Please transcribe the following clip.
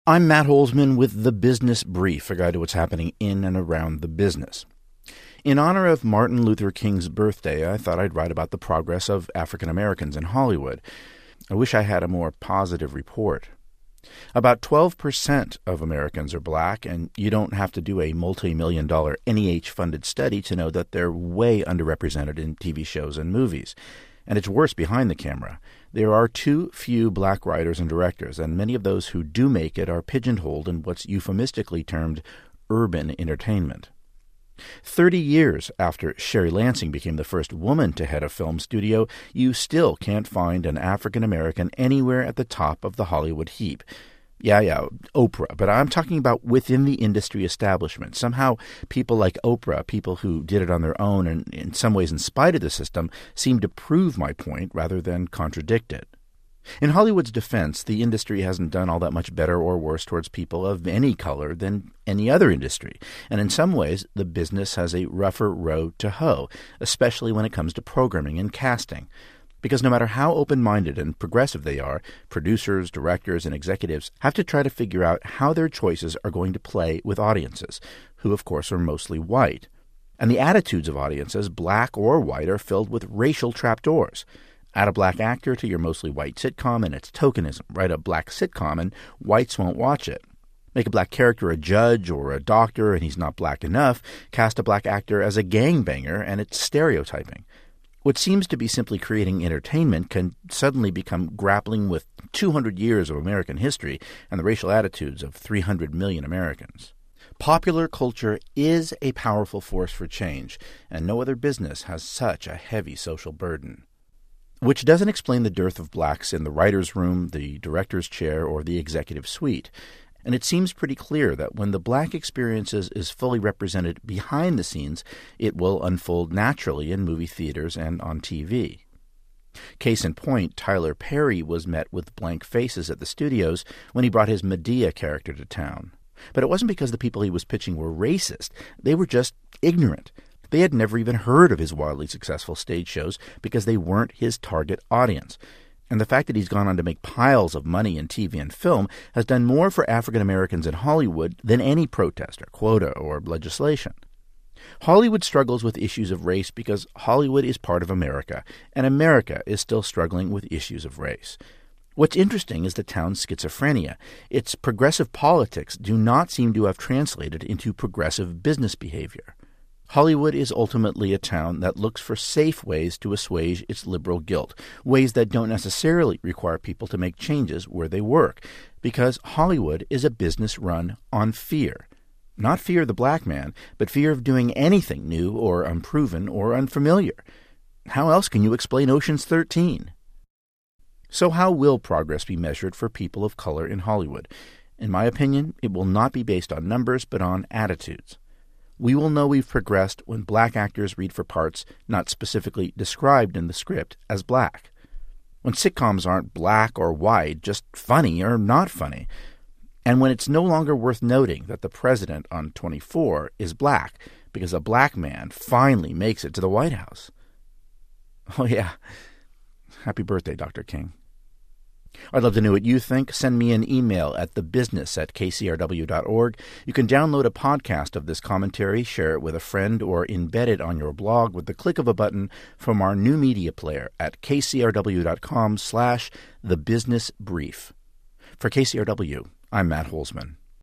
I'm Matt Holzman with The Business Brief, a guide to what's happening in and around the business. In honor of Martin Luther King's birthday, I thought I'd write about the progress of African Americans in Hollywood. I wish I had a more positive report. About 12% of Americans are black, and you don't have to do a multi-million-dollar NEH-funded study to know that they're way underrepresented in TV shows and movies. And it's worse behind the camera. There are too few black writers and directors, and many of those who do make it are pigeonholed in what's euphemistically termed urban entertainment. 30 years after Sherry Lansing became the first woman to head a film studio, you still can't find an African American anywhere at the top of the Hollywood heap. Yeah, Oprah, but I'm talking about within the industry establishment. Somehow people like Oprah, people who did it on their own and in some ways in spite of the system, seem to prove my point rather than contradict it. In Hollywood's defense, the industry hasn't done all that much better or worse towards people of any color than any other industry. And in some ways, the business has a rougher road to hoe, especially when it comes to programming and casting. Because no matter how open-minded and progressive they are, producers, directors, and executives have to try to figure out how their choices are going to play with audiences, who of course are mostly white. And the attitudes of audiences, black or white, are filled with racial trapdoors. Add a black actor to your mostly white sitcom and it's tokenism. Write a black sitcom and whites won't watch it. Make a black character a judge or a doctor and he's not black enough. Cast a black actor as a gangbanger and it's stereotyping. What seems to be simply creating entertainment can suddenly become grappling with 200 years of American history and the racial attitudes of 300 million Americans. Popular culture is a powerful force for change, and no other business has such a heavy social burden. Which doesn't explain the dearth of blacks in the writer's room, the director's chair, or the executive suite. And it seems pretty clear that when the black experience is fully represented behind the scenes, it will unfold naturally in movie theaters and on TV. Case in point, Tyler Perry was met with blank faces at the studios when he brought his Medea character to town. But it wasn't because the people he was pitching were racist. They were just ignorant. They had never even heard of his wildly successful stage shows because they weren't his target audience. And the fact that he's gone on to make piles of money in TV and film has done more for African Americans in Hollywood than any protest or quota or legislation. Hollywood struggles with issues of race because Hollywood is part of America, and America is still struggling with issues of race. What's interesting is the town's schizophrenia. Its progressive politics do not seem to have translated into progressive business behavior. Hollywood is ultimately a town that looks for safe ways to assuage its liberal guilt, ways that don't necessarily require people to make changes where they work, because Hollywood is a business run on fear. Not fear of the black man, but fear of doing anything new or unproven or unfamiliar. How else can you explain Ocean's 13? So how will progress be measured for people of color in Hollywood? In my opinion, it will not be based on numbers, but on attitudes. We will know we've progressed when black actors read for parts not specifically described in the script as black. When sitcoms aren't black or white, just funny or not funny. And when it's no longer worth noting that the president on 24 is black because a black man finally makes it to the White House. Oh yeah, happy birthday, Dr. King. I'd love to know what you think. Send me an email at thebusiness@kcrw.org. You can download a podcast of this commentary, share it with a friend, or embed it on your blog with the click of a button from our new media player at kcrw.com/thebusinessbrief. For KCRW, I'm Matt Holzman.